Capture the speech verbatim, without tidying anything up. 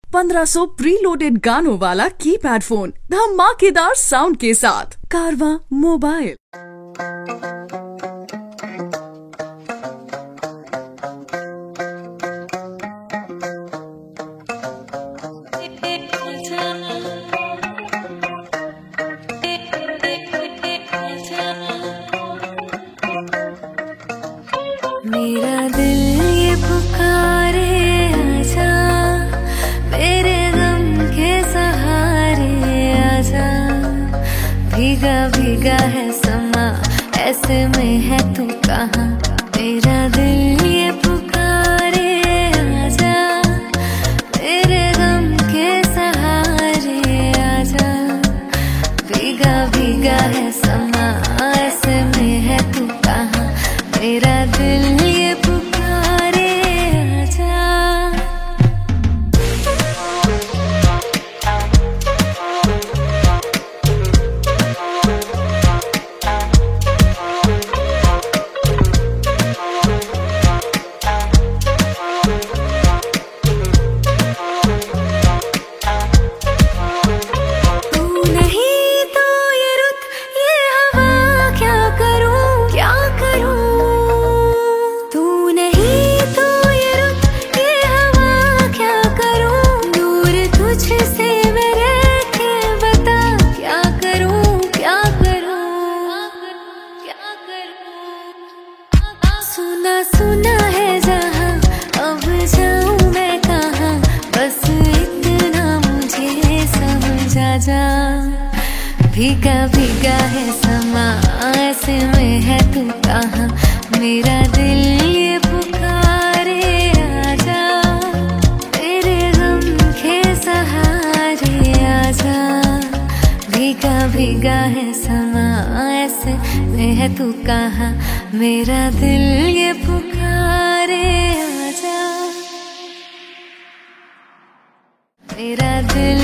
पंद्रह सौ pre loaded गानों वाला कीपैड फोन धमाकेदार साउंड के साथ। कारवां मोबाइल। मेरा दिल ये पुकारे आजा, मेरे गम के सहारे आजा। भीगा भीगा है समा, ऐसे में है तू कहाँ। मेरा दिल ये पुकारे आजा, मेरे गम के सहारे आजा। भीगा भीगा है समा, ऐसे में है तू कहाँ। मेरा दिल ये पुकारे आजा। तू नहीं तो ये रुत ये हवा, क्या करूं क्या करूं। सुना सुना है जहाँ, अब जाऊँ मैं कहाँ। बस इतना मुझे समझ आ जा। भीगा भीगा है समा, ऐसे में है तू कहाँ। मेरा दिल ये पुकारे आजा, मेरे गम के सहारे आजा। भीगा भीगा है समा, ऐसे में है तू कहाँ। मेरा दिल ये पुकारे आजा, मेरा दिल